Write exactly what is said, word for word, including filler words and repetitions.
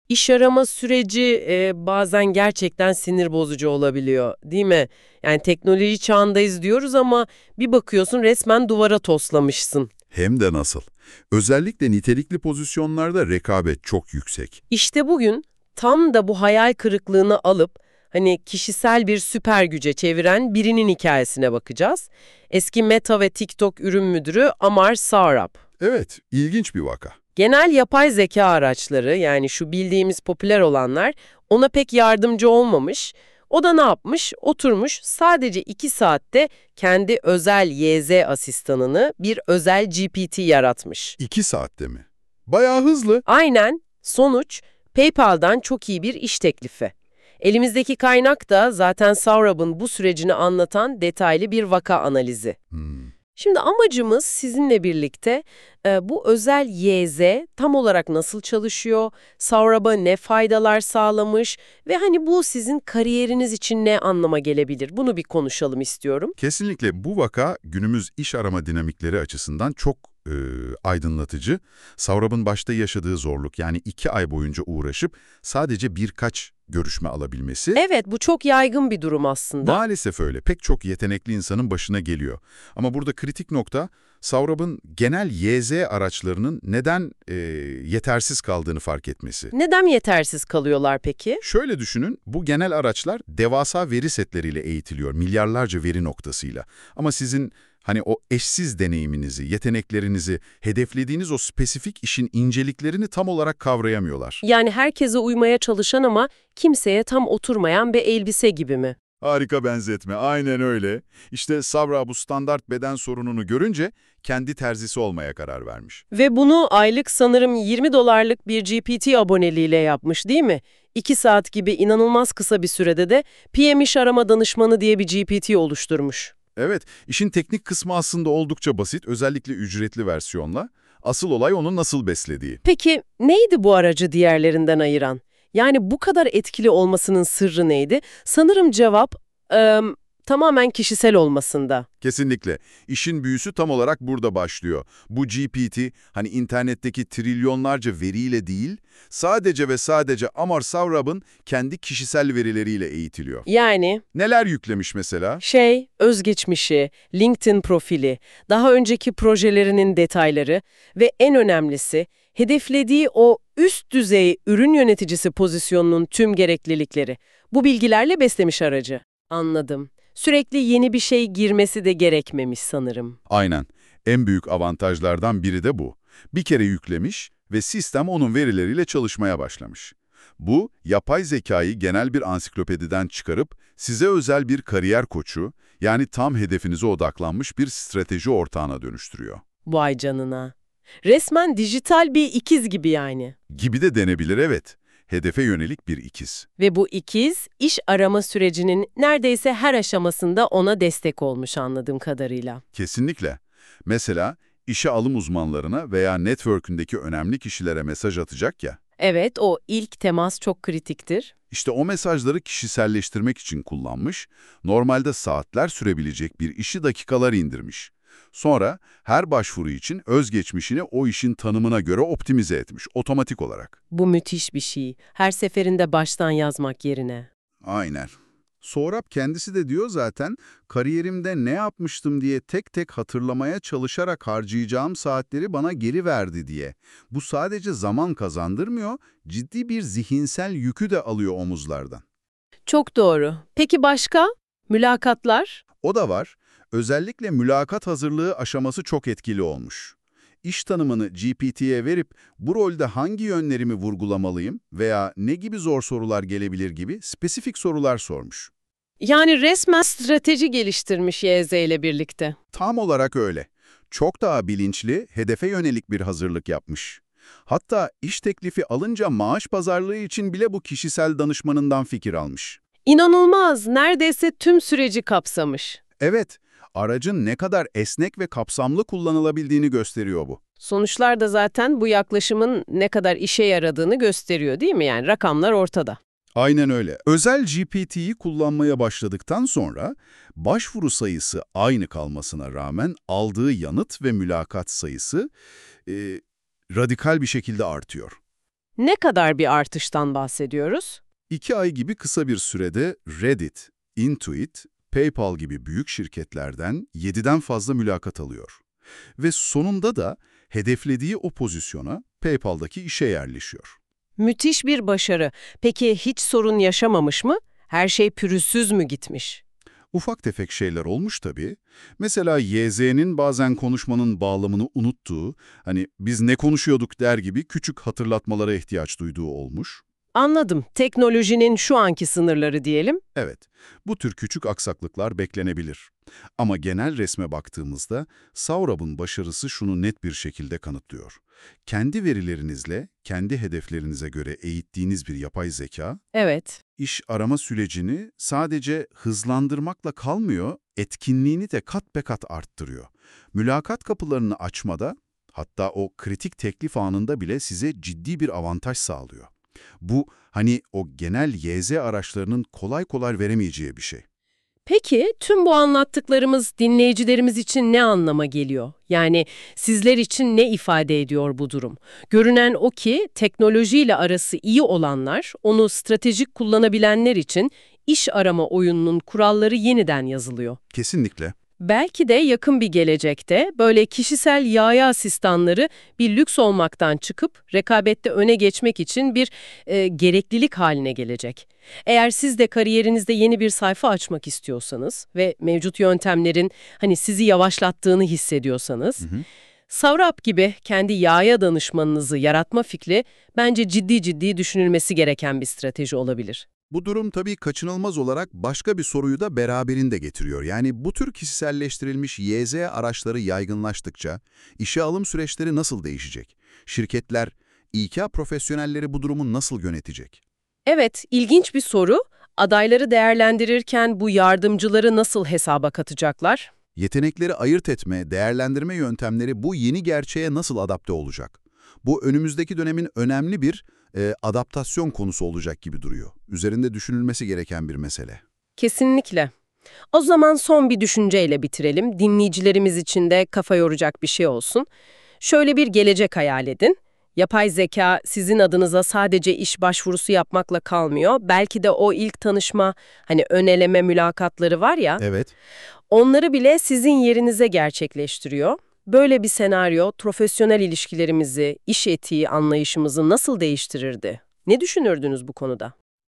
İş arama süreci e, bazen gerçekten sinir bozucu olabiliyor, değil mi? Yani teknoloji çağındayız diyoruz ama bir bakıyorsun resmen duvara toslamışsın. Hem de nasıl. Özellikle nitelikli pozisyonlarda rekabet çok yüksek. İşte bugün tam da bu hayal kırıklığını alıp hani kişisel bir süper güce çeviren birinin hikayesine bakacağız. Eski Meta ve TikTok ürün müdürü Amar Saurabh. Evet, ilginç bir vaka. Genel yapay zeka araçları, yani şu bildiğimiz popüler olanlar, ona pek yardımcı olmamış. O da ne yapmış? Oturmuş sadece iki saatte kendi özel Y Z asistanını, bir özel G P T yaratmış. İki saatte mi? Bayağı hızlı. Aynen. Sonuç, PayPal'dan çok iyi bir iş teklifi. Elimizdeki kaynak da zaten Saurabh'ın bu sürecini anlatan detaylı bir vaka analizi. Hmm. Şimdi amacımız sizinle birlikte e, bu özel Y Z tam olarak nasıl çalışıyor, Saurabh'a ne faydalar sağlamış ve hani bu sizin kariyeriniz için ne anlama gelebilir? Bunu bir konuşalım istiyorum. Kesinlikle bu vaka günümüz iş arama dinamikleri açısından çok e, aydınlatıcı. Saurabh'ın başta yaşadığı zorluk, yani iki ay boyunca uğraşıp sadece birkaç görüşme alabilmesi. Evet, bu çok yaygın bir durum aslında. Maalesef öyle. Pek çok yetenekli insanın başına geliyor. Ama burada kritik nokta, Saurabh'ın genel Y Z araçlarının neden e, yetersiz kaldığını fark etmesi. Neden yetersiz kalıyorlar peki? Şöyle düşünün, bu genel araçlar devasa veri setleriyle eğitiliyor, milyarlarca veri noktasıyla. Ama sizin hani o eşsiz deneyiminizi, yeteneklerinizi, hedeflediğiniz o spesifik işin inceliklerini tam olarak kavrayamıyorlar. Yani herkese uymaya çalışan ama kimseye tam oturmayan bir elbise gibi mi? Harika benzetme, aynen öyle. İşte Saurabh bu standart beden sorununu görünce kendi terzisi olmaya karar vermiş. Ve bunu aylık sanırım yirmi dolarlık bir G P T aboneliğiyle yapmış, değil mi? iki saat gibi inanılmaz kısa bir sürede de P M iş arama danışmanı diye bir G P T oluşturmuş. Evet, işin teknik kısmı aslında oldukça basit, özellikle ücretli versiyonla. Asıl olay onu nasıl beslediği. Peki neydi bu aracı diğerlerinden ayıran? Yani bu kadar etkili olmasının sırrı neydi? Sanırım cevap eee, tamamen kişisel olmasında. Kesinlikle. İşin büyüsü tam olarak burada başlıyor. Bu G P T, hani internetteki trilyonlarca veriyle değil, sadece ve sadece Amar Saurabh'ın kendi kişisel verileriyle eğitiliyor. Yani Neler yüklemiş mesela? şey, özgeçmişi, LinkedIn profili, daha önceki projelerinin detayları ve en önemlisi hedeflediği o üst düzey ürün yöneticisi pozisyonunun tüm gereklilikleri. Bu bilgilerle beslemiş aracı. Anladım. Sürekli yeni bir şey girmesi de gerekmemiş sanırım. Aynen. En büyük avantajlardan biri de bu. Bir kere yüklemiş ve sistem onun verileriyle çalışmaya başlamış. Bu, yapay zekayı genel bir ansiklopediden çıkarıp size özel bir kariyer koçu, yani tam hedefinize odaklanmış bir strateji ortağına dönüştürüyor. Vay canına. Resmen dijital bir ikiz gibi yani. Gibi de denebilir, evet. Hedefe yönelik bir ikiz. Ve bu ikiz iş arama sürecinin neredeyse her aşamasında ona destek olmuş anladığım kadarıyla. Kesinlikle. Mesela işe alım uzmanlarına veya network'ündeki önemli kişilere mesaj atacak ya, Evet, o ilk temas çok kritiktir. İşte o mesajları kişiselleştirmek için kullanmış, normalde saatler sürebilecek bir işi dakikalar indirmiş. Sonra her başvuru için özgeçmişini o işin tanımına göre optimize etmiş, otomatik olarak. Bu müthiş bir şey. Her seferinde baştan yazmak yerine. Aynen. Saurabh kendisi de diyor zaten, kariyerimde ne yapmıştım diye tek tek hatırlamaya çalışarak harcayacağım saatleri bana geri verdi diye. Bu sadece zaman kazandırmıyor, ciddi bir zihinsel yükü de alıyor omuzlardan. Çok doğru. Peki başka? Mülakatlar? O da var. Özellikle mülakat hazırlığı aşaması çok etkili olmuş. İş tanımını G P T'ye verip bu rolde hangi yönlerimi vurgulamalıyım veya ne gibi zor sorular gelebilir gibi spesifik sorular sormuş. Yani resmen strateji geliştirmiş Y Z ile birlikte. Tam olarak öyle. Çok daha bilinçli, hedefe yönelik bir hazırlık yapmış. Hatta iş teklifi alınca maaş pazarlığı için bile bu kişisel danışmanından fikir almış. İnanılmaz. Neredeyse tüm süreci kapsamış. Evet, aracın ne kadar esnek ve kapsamlı kullanılabildiğini gösteriyor bu. Sonuçlar da zaten bu yaklaşımın ne kadar işe yaradığını gösteriyor, değil mi? Yani rakamlar ortada. Aynen öyle. Özel G P T'yi kullanmaya başladıktan sonra başvuru sayısı aynı kalmasına rağmen aldığı yanıt ve mülakat sayısı e, radikal bir şekilde artıyor. Ne kadar bir artıştan bahsediyoruz? İki ay gibi kısa bir sürede Reddit, Intuit, PayPal gibi büyük şirketlerden yediden fazla mülakat alıyor. Ve sonunda da hedeflediği o pozisyona PayPal'daki işe yerleşiyor. Müthiş bir başarı. Peki hiç sorun yaşamamış mı? Her şey pürüzsüz mü gitmiş? Ufak tefek şeyler olmuş tabii. Mesela Y Z'nin bazen konuşmanın bağlamını unuttuğu, hani biz ne konuşuyorduk der gibi küçük hatırlatmalara ihtiyaç duyduğu olmuş. Anladım. Teknolojinin şu anki sınırları diyelim. Evet, bu tür küçük aksaklıklar beklenebilir. Ama genel resme baktığımızda Saurab'ın başarısı şunu net bir şekilde kanıtlıyor. Kendi verilerinizle, kendi hedeflerinize göre eğittiğiniz bir yapay zeka, Evet. iş arama sürecini sadece hızlandırmakla kalmıyor, etkinliğini de kat be kat arttırıyor. Mülakat kapılarını açmada, hatta o kritik teklif anında bile size ciddi bir avantaj sağlıyor. Bu, hani o genel Y Z araçlarının kolay kolay veremeyeceği bir şey. Peki tüm bu anlattıklarımız dinleyicilerimiz için ne anlama geliyor? Yani sizler için ne ifade ediyor bu durum? Görünen o ki teknolojiyle arası iyi olanlar, onu stratejik kullanabilenler için iş arama oyununun kuralları yeniden yazılıyor. Kesinlikle. Belki de yakın bir gelecekte böyle kişisel yaya asistanları bir lüks olmaktan çıkıp rekabette öne geçmek için bir e, gereklilik haline gelecek. Eğer siz de kariyerinizde yeni bir sayfa açmak istiyorsanız ve mevcut yöntemlerin hani sizi yavaşlattığını hissediyorsanız, Hı hı. Savrap gibi kendi yaya danışmanınızı yaratma fikri bence ciddi ciddi düşünülmesi gereken bir strateji olabilir. Bu durum tabii kaçınılmaz olarak başka bir soruyu da beraberinde getiriyor. Yani bu tür kişiselleştirilmiş Y Z araçları yaygınlaştıkça işe alım süreçleri nasıl değişecek? Şirketler, İK profesyonelleri bu durumu nasıl yönetecek? Evet, ilginç bir soru. Adayları değerlendirirken bu yardımcıları nasıl hesaba katacaklar? Yetenekleri ayırt etme, değerlendirme yöntemleri bu yeni gerçeğe nasıl adapte olacak? Bu önümüzdeki dönemin önemli bir e, adaptasyon konusu olacak gibi duruyor. Üzerinde düşünülmesi gereken bir mesele. Kesinlikle. O zaman son bir düşünceyle bitirelim. Dinleyicilerimiz için de kafa yoracak bir şey olsun. Şöyle bir gelecek hayal edin. Yapay zeka sizin adınıza sadece iş başvurusu yapmakla kalmıyor. Belki de o ilk tanışma, hani ön eleme mülakatları var ya, Evet. onları bile sizin yerinize gerçekleştiriyor. Böyle bir senaryo profesyonel ilişkilerimizi, iş etiği anlayışımızı nasıl değiştirirdi? Ne düşünürdünüz bu konuda?